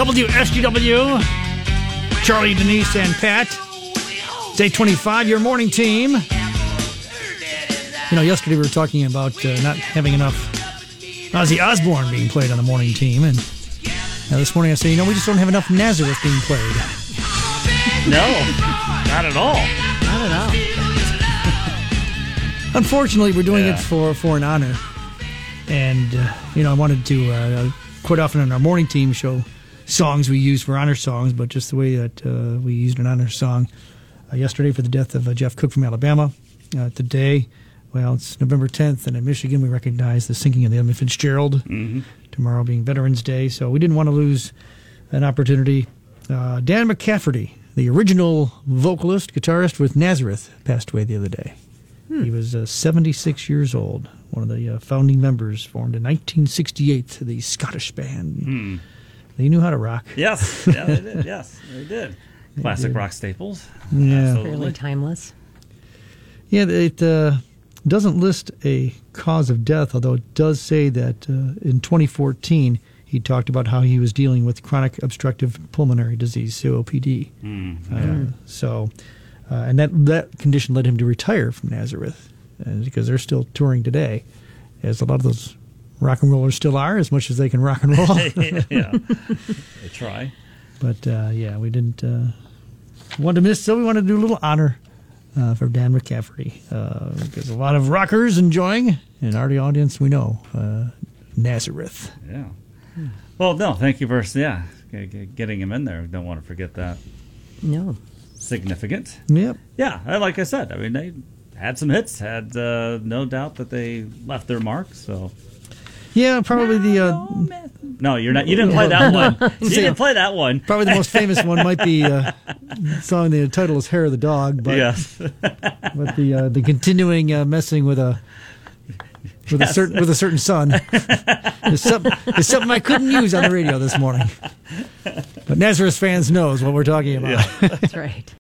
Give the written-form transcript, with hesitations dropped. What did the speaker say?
WSGW, Charlie, Denise, and Pat. It's 8:25, your morning team. You know, yesterday we were talking about not having enough Ozzy Osbourne being played on the morning team, and this morning I said, we just don't have enough Nazareth being played. No, not at all. Not at all. Unfortunately, we're doing it for an honor. And, I wanted to, quite often on our morning team show, songs we use for honor songs, but just the way that we used an honor song yesterday for the death of Jeff Cook from Alabama. Today, it's November 10th, and in Michigan we recognize the sinking of the Edmund Fitzgerald. Mm-hmm. Tomorrow being Veterans Day, so we didn't want to lose an opportunity. Dan McCafferty, the original vocalist, guitarist with Nazareth, passed away the other day. He was 76 years old, one of the founding members, formed in 1968, the Scottish band. They knew how to rock. Yes, yeah, they did. Yes, they did. Classic rock staples. Yeah. Absolutely. Fairly timeless. Yeah, it doesn't list a cause of death, although it does say that in 2014 he talked about how he was dealing with chronic obstructive pulmonary disease, COPD. And that condition led him to retire from Nazareth, because they're still touring today, as a lot of those rock and rollers still are, as much as they can rock and roll. Yeah, they try. But we didn't want to miss, so we wanted to do a little honor for Dan McCafferty, because a lot of rockers enjoying, and our audience we know, Nazareth. Yeah. Well, no, thank you for getting him in there. Don't want to forget that. No. Significant. Yep. Yeah, like I said, I mean, they had some hits, had no doubt that they left their mark, so... Yeah, probably No, you're not. You didn't play that one. You didn't play that one. Probably the most famous one might be the song. The title is "Hair of the Dog," but yes. But the continuing messing with a certain son is something I couldn't use on the radio this morning. But Nazareth fans knows what we're talking about. Yeah. That's right.